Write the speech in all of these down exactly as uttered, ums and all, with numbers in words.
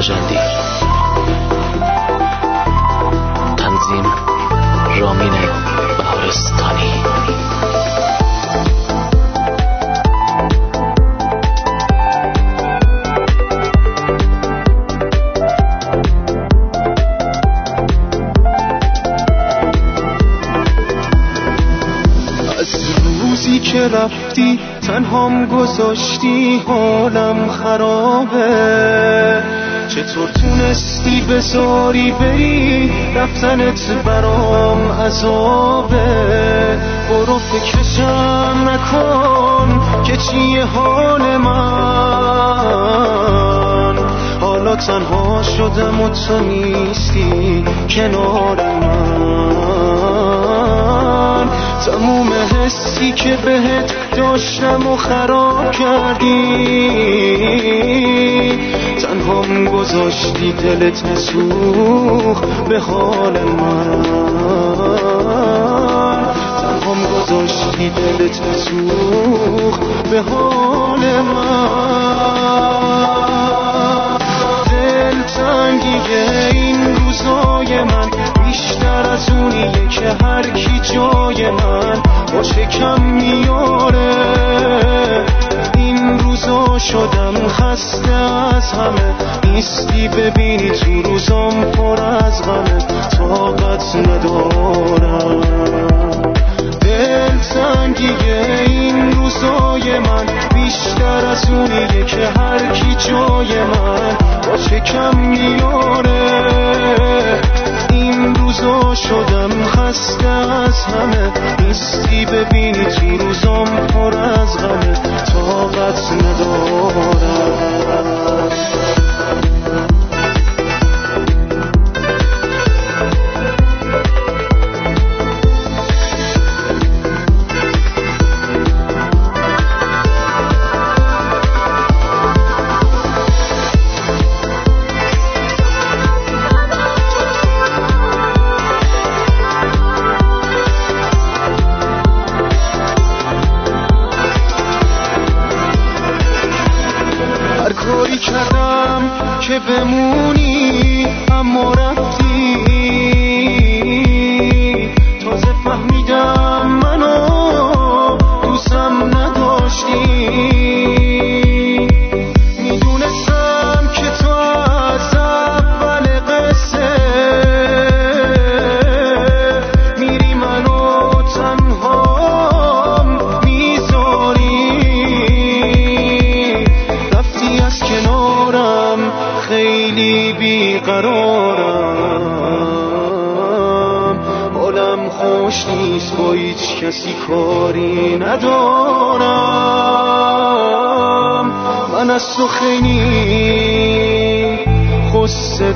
اجندی. تنظیم رامین بهارستانی. که رفتی تنهام گذاشتی حالم خرابه. چطور تونستی بذاری بری رفتنت برام عذابه. برو فکرشم نکن که چیه حال من. حالا تنها شدم و تو نیستی کنار من. تموم حسی که بهت داشتم و خراب کردی. تنهام گذاشتی دلت مسوخ به حال من. تنهام گذاشتی دلت مسوخ به حال من. دل تنگیه این روزای من بیشتر از اونیه که هر کی جای من با شکم میاره. این روزا شدم خسته از همه. نیستی ببینی تو روزام پر از غمه. طاقت ندارم. دل تنگیه این روزای من بیشتر از اونیه که هر کی جای من با شکم میاره. این روزا شدم خسته از همه. نیستی ببینی تو روزام پر از غمه. طاقت ندارم. که بمونی اما رفتی. تازه فهمیدم منو دوستم نداشتی. میدونستم که تو از اول قصه میری منو تنها میذاری. رفتی از کنارم خیلی بیقرارم. حالم خوش نیست با هیچ کسی کاری ندارم. من از تو خیلی غصه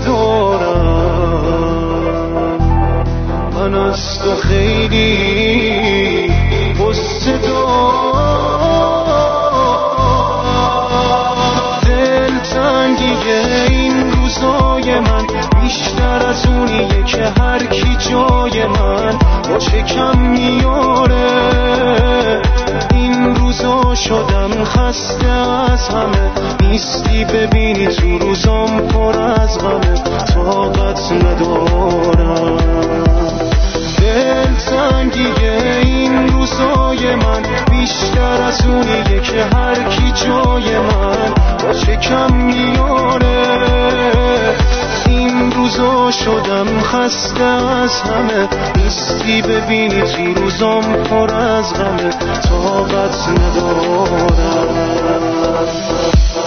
دارم. من از تو خیلی غصه دارم. دل تنگیه این روزای من بیشتر از اونیه که هر کی جای من با شکم میاره. این روزا شدم خسته از همه. نیستی ببینی تو روزام پر از غمه. طاقت ندارم. دل تنگیه این روزای من بیشتر از اونیه که هر کی جای من با شکم میاره. این روزا شدم خسته از همه. نیستی ببینی تو روزام پر از غمه. طاقت ندارم.